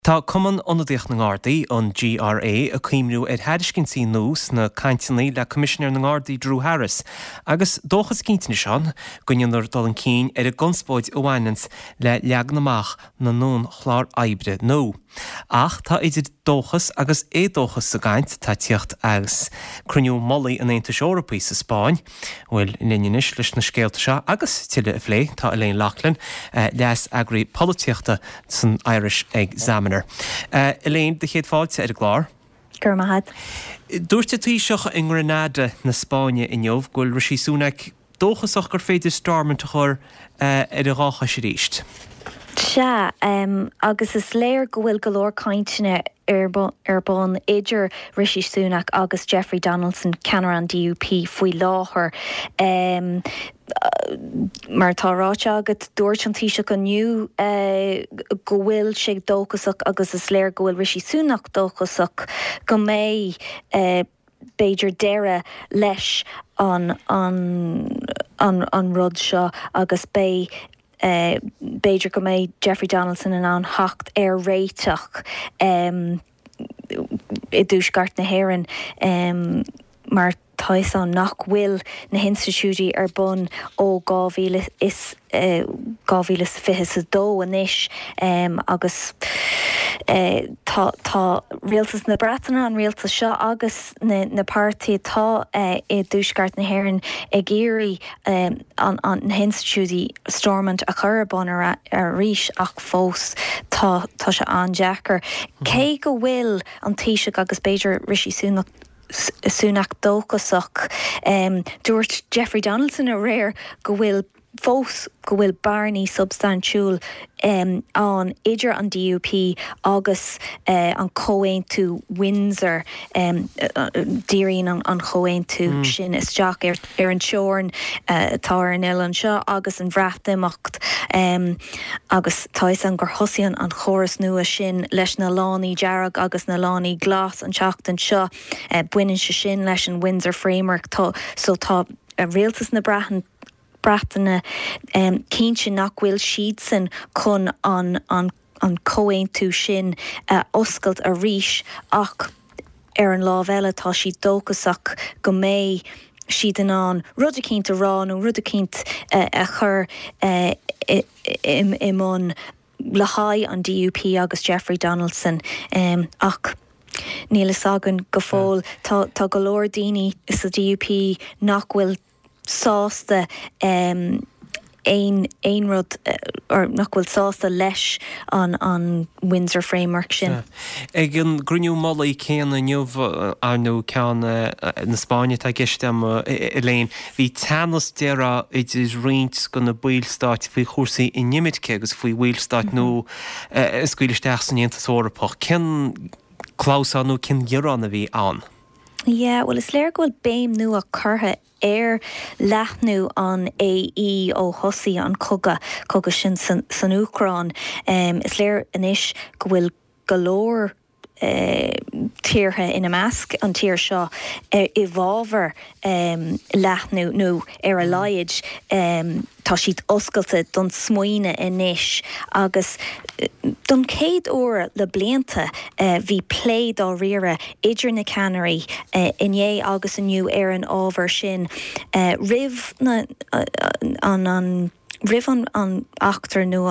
Tá cuman onadíoch na Gardaí an GRA a cuimnú headiscin sí nús na caintinnaí le Commissioner na Gardaí Drew Harris, agus dóchas cíntina seán gunneanar dul an cín a gunspóid óhainans le leagnamach na nún chlár aibre nó. Ach tá idir dóchas agus dóchas sa gaint tá tíocht agus cruniú mollaí an Aontas Eorpaí sa Spáin, bhfuil linneis leis na scéalta seo agus tiile a bhlé tá Elaine Loughlin leas agraí políochta san Irish Examiner. Elaine, de chéad fáilte ar glár? Gur mahad. Dúirte tí seach in Grenada na Spáine in Jobh gúil Rishi Sunak dóchasach gur féidir stormant chur ar a rácha sé ríist. Agus is léir go bhfuil golóir caintine ar bon idir Rishi Sunak agus Jeffrey Donaldson ceannar an DUP faoi láthair. Mar tá ráite agat dúirt an taoiseach aniu go bhfuil sé dóchasach agus is léir go bhfuil Rishi Sunak dóchasach go mé beidir deire leis an rud seo agus beidir go mé Jeffrey Donaldson in an hacht ar réiteach I dúsgart na hÉireann mar táis an nach bhfuil na hinstitúidí ar bun ó 2022 inis agus tá rialtas na Breataine an rialtas seo agus na pártaí tá I dúsgart na hÉireann ag géirí an hinstitúidí stormant a chur bon ar ríis ach fós tá se an deacair. Cé go bhfuil an taoiseach agus beidir Rishi Sunak dóchasach dúirt Jeffrey Donaldson a réir go bhfuil fós go bhfuil barnaí substantiúil an idir an DUP agus an comhaon tú Windsor díríonn an comhaon tú sin isteach ar an teorainn tá an Ileán seo agus an bhreathnaíocht agus táis an gur thosaíonn an chóras nua sin leis na lánaí dearag agus na lánaí glas an teachtain seo buineann se sin leis an Windsor framework tá rialtas na Breataine cínse nach bhfuil siad san chun an comhaon tú sin oscailt a ríis ach ar an lábheile tá si dóchasach go mé siad an rud a cínta rá nó rud a cínt a chur imón le haghaidh an DUP agus Jeffrey Donaldson ach nílas agan go fóil tá go leor daoine is a DUP nach bhfuil sásta ein rud or nach bhfuil sásta leis an Windsor framework sin. Ag an gruniú mollaí céanna nniuh anú ceann na Spáine tá gistem Elaine, bhí teannas deara idir riint go na bhuailstáit faoi chósaí I nimiidce agus faoi bhuailstáit nó scuileisteach san Aontas Eorpach. Cin clásánú cin ghearán a bhí an? Well is léir go bhfuil béim nu a curtha ar leathnú an AE ó thosaí an cogadh sin san Uachtarán. Is léir inis go bhfuil golóir tíortha ina measc an tíor seo I bhábhar leathnú nó ar a laiad tá siad oscailte don smaoine inis agus don céad uair le blianta bhí pléad á riire idir na Canarí inné agus aniu ar an ábhar sin rih an achtar nó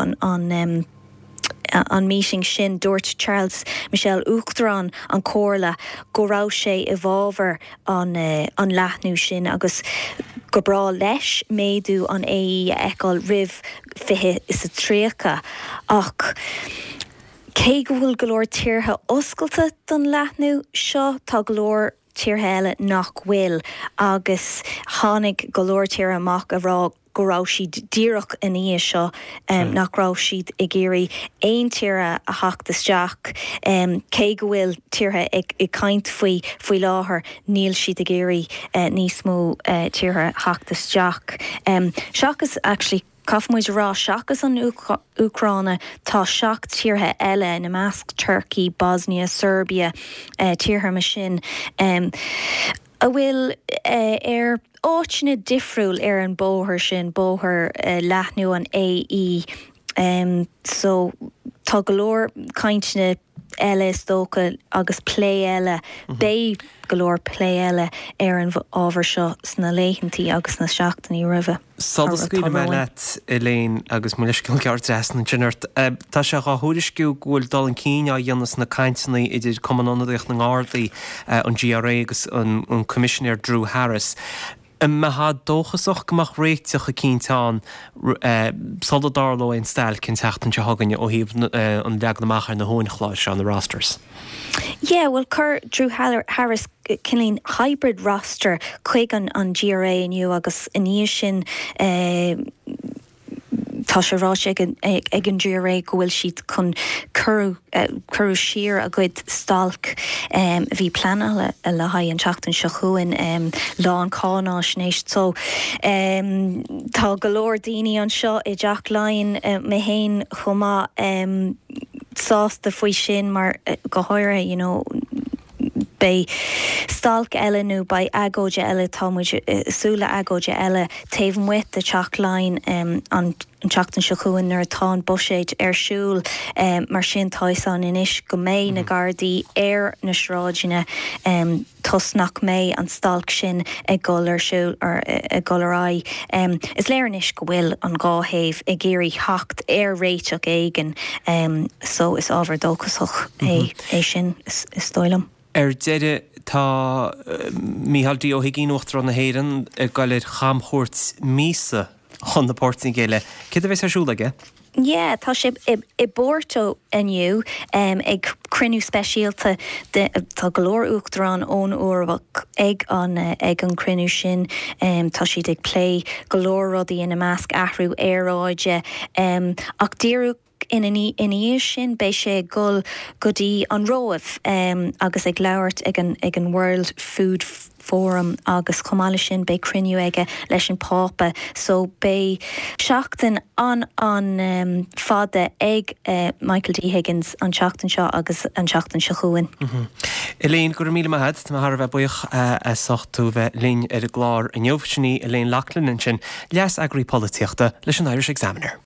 an meeting sin dúirt Charles Michel Uachtarán an cóirla go raibh sé I bhábhar an leathnú sin agus go brá leis méadú an AE a eáil rih fiche is a tríocha ach cé go bhfuil golóir tíortha oscailte don leathnú seo tá golóir tíortha eile nach bhfuil agus tháinig golóir tíortha amach a rá go raibh siad díreach in í seo nach raibh siad I géirí aon tíre a theachtasteach cé go bhfuil tíortha ag caint faoi láthair níl siad a géirí níos mó tíortha theachtasteach. Seachas actually Caithmuid rá seachas an Uachtaráine tá seach tíortha eile na measc Turkey, Bosnia, Serbia tíortha mar sin a bhfuil ar áitina difriúil ar an bóthir sin bóthir leathnú an AE So tá go leor caintne eile tóca agus plé eile bé go leor plé eile ar an ábhar seo sna léithintí agus na seachtaí roimhe. Sodascuile me net Elaine agus muiscil ceart na Ginnert. Tá se a thuirisciú ghfuil dal an cíine a dionas na caiintnaí idir cumanónadaíoch na ngádaí an GRA agus an Commissioner Drew Harris. Me ha dóchasach goach réiteach a cíntáin soldadárló in stáil cin teachtain se haganne ó híomh an leag naachar na hóinchláis an na rosters. Yeah, well, Drew Harris cinlín hybrid roster chuig an GRA iniu agus iníos sin tá sé ráis ag an GRA go bhfuil siad chun curú siar a gcuid stalc bhí plana le haid an teachtain se chuin lá an cáná snééis so tá go leor daoine an seo i Jack Lyon mé héin chumá sásta faoi sin mar go háire bei stalk eile nó bei agóide eile támuid súla agóide eile taobh muit a Jack Lyon an teachtain se chuin ar atá buséid arsúl mar sin táisan inis go mé na gardaí ar na sráidine tosnach mé an stalk sin ag golarsúl ar ag golará. Is léirnis go bhfuil an gáhéh ag géirí hacht ar réiteach éigen so is ábhar dóchasach é sin is stoilm. Deide tá míhaldí ó higínochttar na héan galir chamchóirt mísa chun na pórting géile. Cid a bheits arsúlaige? Yeah, tá sé I Borto iniu ag crinú speisialta tá go leor uachtarrán ón uarbach ag an crinú sin tá siad ag plé go leor rudaí ina measc ahrú éráide ach díreach iníos sin bei sé godí an roimh agus ag labhairt ag an World Food Forum agus cumála sin bei criniú aige leis an pápa so bei seachtain an fada ag Michael D. Higgins an seachtain seo agus an seachtain se chuin. Elaine gur míle maihad tá har bheith buoch a sochtú bheith lín ar a glár an jobhsinní Elaine Lachlan sin leas agraí políochta leis an Irish Examiner.